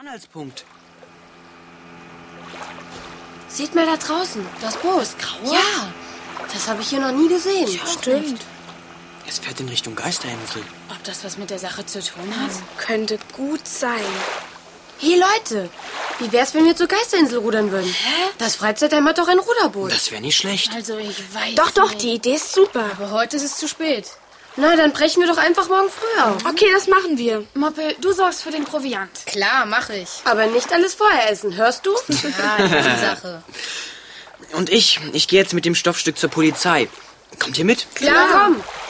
Anhaltspunkt. Seht mal da draußen, das Boot. Graue? Ja, das habe ich hier noch nie gesehen. Ja, stimmt. Es fährt in Richtung Geisterinsel. Ob das was mit der Sache zu tun hat? Könnte gut sein. Hey Leute, wie wär's, wenn wir zur Geisterinsel rudern würden? Hä? Das Freizeitheim hat doch ein Ruderboot. Das wäre nicht schlecht. Also ich weiß Doch, nicht. die Idee ist super. Aber heute ist es zu spät. Na, dann brechen wir doch einfach morgen früh auf. Okay, das machen wir. Moppel, du sorgst für den Proviant. Klar, mache ich. Aber nicht alles vorher essen, hörst du? Ja, das ist die Sache. Und ich gehe jetzt mit dem Stoffstück zur Polizei. Kommt ihr mit? Klar, komm.